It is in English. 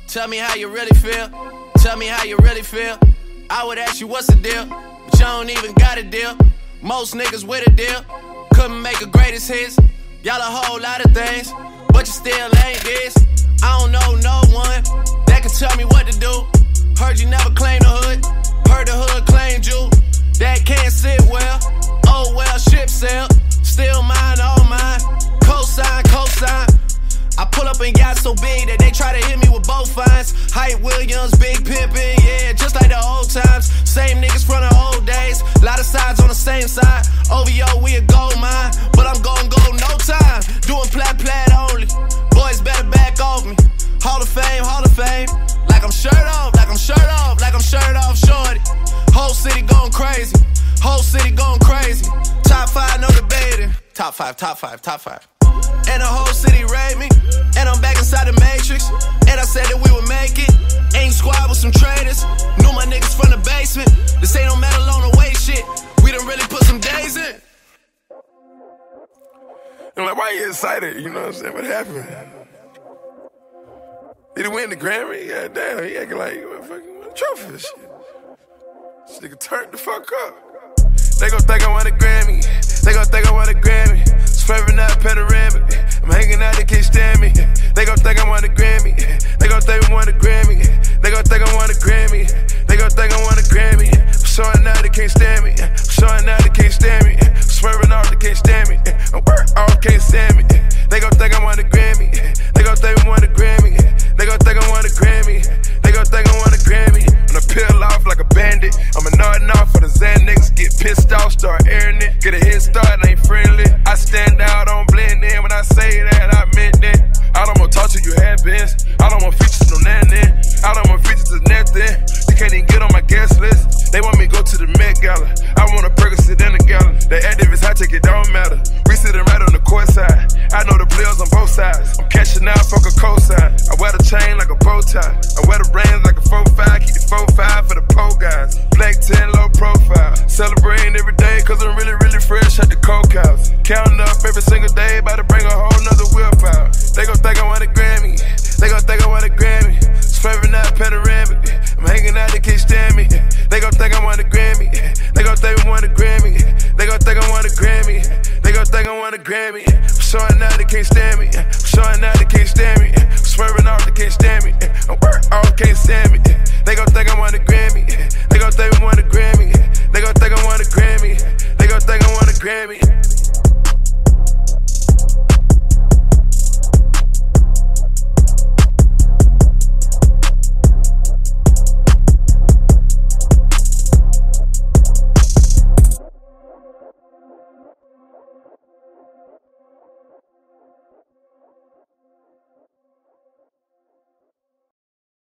Tell me how you really feel. Tell me how you really feel. I would ask you what's the deal, but you don't even got a deal. Most niggas with a deal couldn't make a greatest hits. Y'all a whole lot of things, but you still ain't this. I don't know no one that can tell me what to do. Heard you never claimed the hood. Heard the hood claimed you. That can't sit well. Oh well, ship sailed. Still mine, all mine. Cosign, cosign. I pull up in yachts so big that they try to hit me with both fines. Hype Williams, Big Pimpin', yeah, just like the old times. Same niggas from the old days. Lot of sides on the same side. OVO, we a gold mine, but I'm gon' go no time. Doing plat only. Boys better back off me. Hall of Fame. Like I'm shirt off, like I'm shirt off, like I'm shirt off, shorty. Whole city going crazy. Whole city going crazy. Top 5, no debating. Top 5. And the whole city rate me. And I'm back inside the Matrix. And I said that we would make it. Ain't squad with some traitors. Knew my niggas from the basement. This ain't no metal on the way shit. We done really put some days in. I'm like, why you excited? You know what I'm saying? What happened? Did he win the Grammy? Yeah, damn, he acting like you fucking win a trophy and shit. This nigga turned the fuck up. They gon' think I want a Grammy. They gon' think I want a Grammy. Swerving out panoramic. I'm hanging out, they can't stand me. They gon' think I want a Grammy. They gon' think I want a Grammy. They gon' think I want a Grammy. They gon' think I want a Grammy. I'm showing out, they can't stand me. I'm showing out, they can't stand me. I'm swerving off, they can't stand me. I'm work off, can't stand me. They gon' think I want a Grammy. They gon' think I want a Grammy. They gon' think I want a Grammy. They gon' think I want a Grammy. When I peel off like a bandit, I'm a nodding off for the Zan niggas. Get pissed off, start airing it. Get a head start, ain't friendly. I stand out, don't blend in. When I say that, I meant that. I don't want talk to you have been. I don't want features, no nothing. I don't want features, to nothing. They can't even get on my guest list. They want me to go to the Met Gala. I want a Percocet in the gallon. The activists, I take it, don't matter. We sitting right on the court side. I know the players on both sides. I'm cashing out, fuck a cosign. I wear the chain like a bow tie. I wear the rings like a 4-5. Keep the 4-5 for the pole guys. Black 10, low profile. Celebrating every day, cause I'm really, really fresh at the coke house. Counting up every single day, about to bring a whole nother whip out. They gon' think I want a Grammy. They gon' think I want a Grammy. Swerving out panoramic. I'm hanging out, they can't stand me. They gon' think I want a Grammy. They gon' think I want a Grammy. They gon' think I want a Grammy. They gon' think I want a Grammy. I'm showing out, they can't stand me.